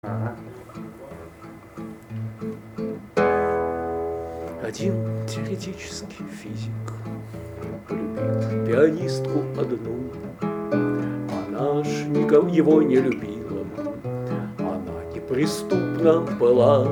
Ага. Один теоретический физик полюбил пианистку одну. Она ж никого его не любила, она неприступна была.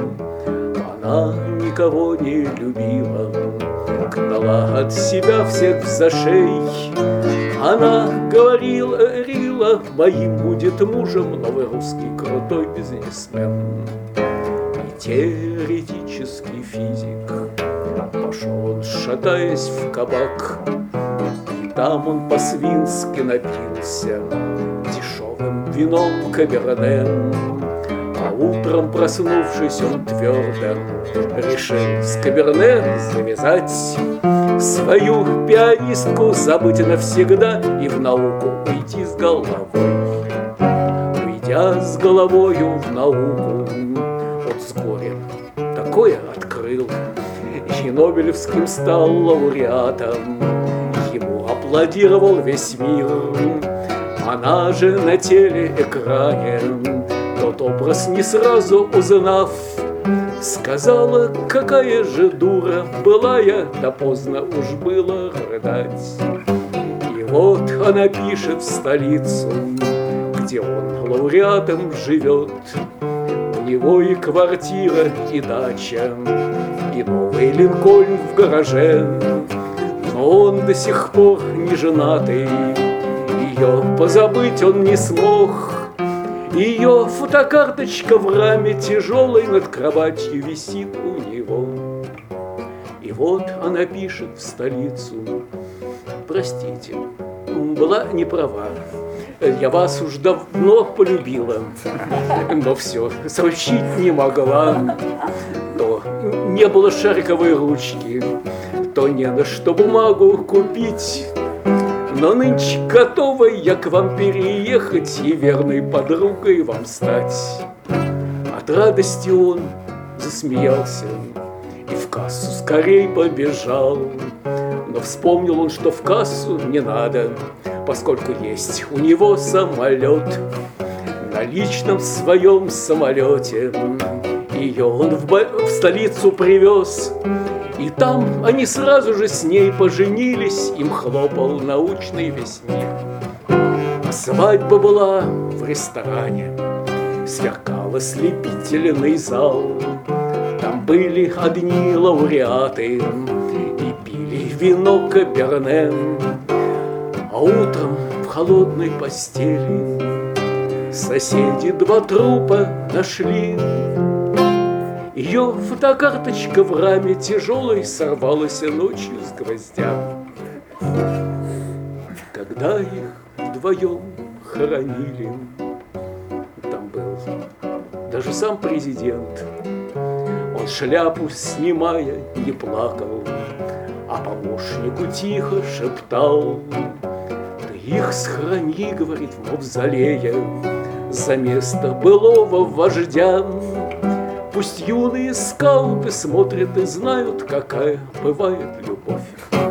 Она никого не любила, гнала от себя всех за шей. Она говорила, моим будет мужем новый русский крутой бизнесмен. И теоретический физик пошел он, шатаясь, в кабак, и там он по-свински напился дешевым вином каберне. А утром, проснувшись, он твердо решил с каберне завязать, свою пианистку забыть навсегда и в науку уйти с головой. Уйдя с головою в науку, он с горем такое открыл, и Нобелевским стал лауреатом. Ему аплодировал весь мир. Она же на телеэкране, тот образ не сразу узнав, сказала, какая же дура была я, да поздно уж было рыдать. И вот она пишет в столицу, где он лауреатом живет. У него и квартира, и дача, и новый Линкольн в гараже. Но он до сих пор не женатый, ее позабыть он не смог. Ее фотокарточка в раме тяжелой над кроватью висит у него. И вот она пишет в столицу: простите, была не права, я вас уж давно полюбила, но все сообщить не могла. То не было шариковой ручки, то не на что бумагу купить. Но нынче готова я к вам переехать и верной подругой вам стать. От радости он засмеялся и в кассу скорей побежал. Но вспомнил он, что в кассу не надо, поскольку есть у него самолет. На личном своем самолете ее он в столицу привез. И там они сразу же с ней поженились, им хлопал научный весь мир. А свадьба была в ресторане, сверкал ослепительный зал. Там были одни лауреаты и пили вино каберне. А утром в холодной постели соседи два трупа нашли. Ее фотокарточка в раме тяжелой сорвалась ночью с гвоздя. Когда их вдвоем хоронили, там был даже сам президент. Он шляпу снимая не плакал, а помощнику тихо шептал: ты их схорони, говорит, в мавзолее за место былого вождя. Пусть юные скауты смотрят и знают, какая бывает любовь.